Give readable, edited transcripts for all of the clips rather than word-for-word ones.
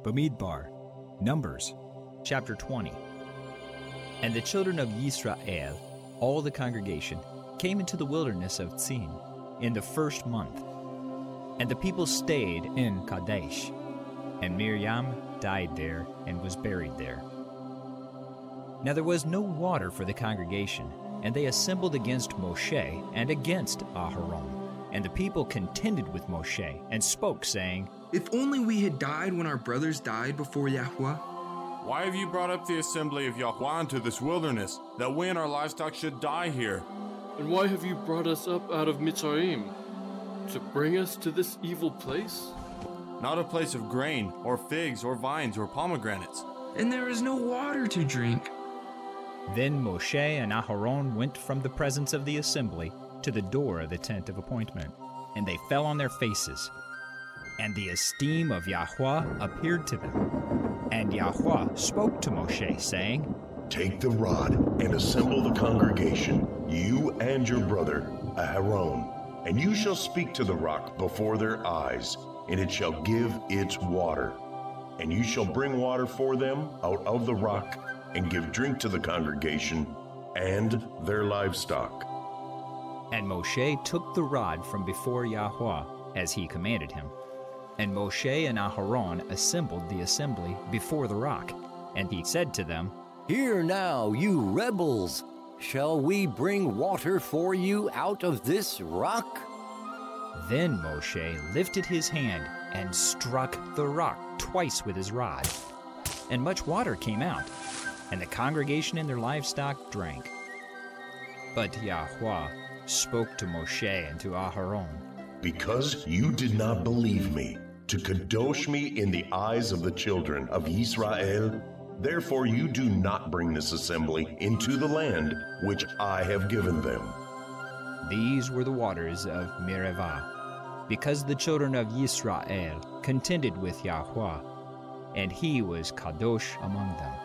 Bamidbar, Numbers, chapter 20. And the children of Yisrael, all the congregation, came into the wilderness of Tzin in the first month. And the people stayed in Kadesh. And Miriam died there and was buried there. Now there was no water for the congregation, and they assembled against Moshe and against Aharon. And the people contended with Moshe and spoke, saying, If only we had died when our brothers died before Yahweh. Why have you brought up the assembly of Yahweh into this wilderness, that we and our livestock should die here? And why have you brought us up out of Mitzrayim, to bring us to this evil place? Not a place of grain, or figs, or vines, or pomegranates. And there is no water to drink. Then Moshe and Aharon went from the presence of the assembly to the door of the tent of appointment, and they fell on their faces. And the esteem of Yahweh appeared to them. And Yahweh spoke to Moshe, saying, Take the rod and assemble the congregation, you and your brother Aharon, and you shall speak to the rock before their eyes, and it shall give its water. And you shall bring water for them out of the rock, and give drink to the congregation and their livestock. And Moshe took the rod from before Yahweh, as he commanded him. And Moshe and Aharon assembled the assembly before the rock. And he said to them, Hear now, you rebels! Shall we bring water for you out of this rock? Then Moshe lifted his hand and struck the rock twice with his rod. And much water came out, and the congregation and their livestock drank. But Yahweh spoke to Moshe and to Aharon, Because you did not believe me, to kadosh me in the eyes of the children of Israel, therefore you do not bring this assembly into the land which I have given them. These were the waters of Merivah, because the children of Yisrael contended with Yahweh, and he was kadosh among them.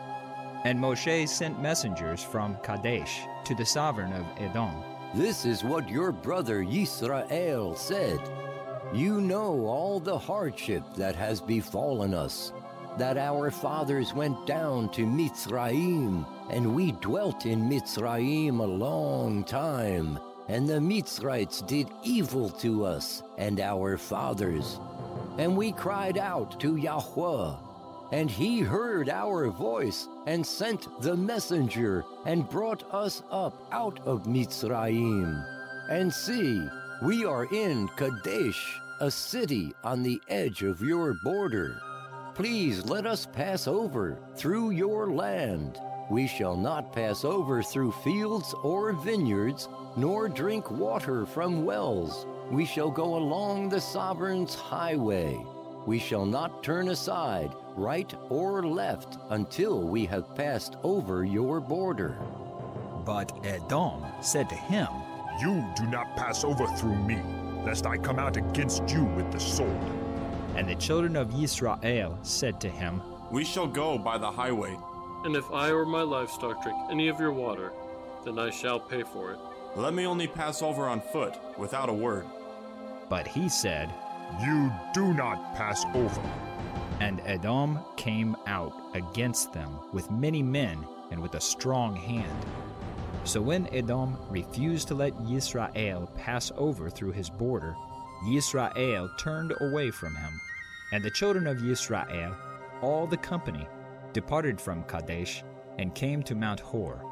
And Moshe sent messengers from Kadesh to the sovereign of Edom. This is what your brother Yisrael said. You know all the hardship that has befallen us, that our fathers went down to Mitzrayim, and we dwelt in Mitzrayim a long time, and the Mitzrites did evil to us and our fathers. And we cried out to Yahweh, and he heard our voice, and sent the messenger, and brought us up out of Mitzrayim. And see, we are in Kadesh, a city on the edge of your border. Please let us pass over through your land. We shall not pass over through fields or vineyards, nor drink water from wells. We shall go along the sovereign's highway. We shall not turn aside, right or left, until we have passed over your border. But Edom said to him, You do not pass over through me, lest I come out against you with the sword. And the children of Yisrael said to him, We shall go by the highway. And if I or my livestock drink any of your water, then I shall pay for it. Let me only pass over on foot, without a word. But he said, You do not pass over. And Edom came out against them with many men and with a strong hand. So when Edom refused to let Yisrael pass over through his border, Yisrael turned away from him. And the children of Yisrael, all the company, departed from Kadesh and came to Mount Hor.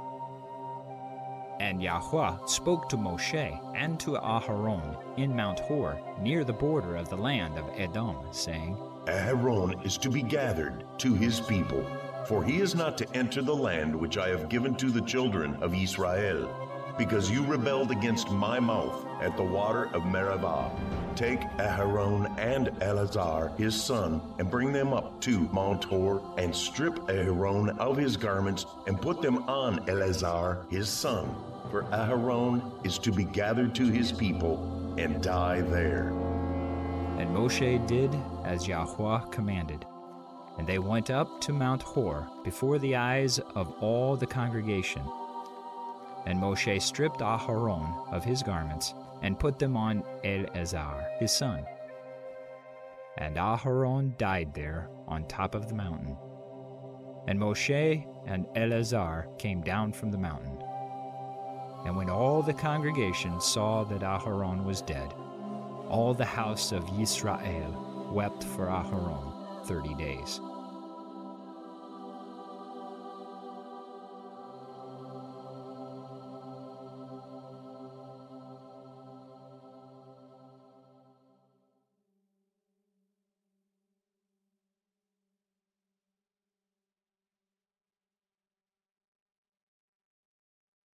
And Yahweh spoke to Moshe and to Aharon in Mount Hor, near the border of the land of Edom, saying, Aharon is to be gathered to his people, for he is not to enter the land which I have given to the children of Israel, because you rebelled against my mouth at the water of Meribah. Take Aharon and Eleazar his son, and bring them up to Mount Hor, and strip Aharon of his garments, and put them on Eleazar his son. For Aharon is to be gathered to his people, and die there. And Moshe did as Yahweh commanded. And they went up to Mount Hor before the eyes of all the congregation. And Moshe stripped Aharon of his garments, and put them on Eleazar his son. And Aharon died there on top of the mountain. And Moshe and Eleazar came down from the mountain. And when all the congregation saw that Aharon was dead, all the house of Yisrael wept for Aharon 30 days.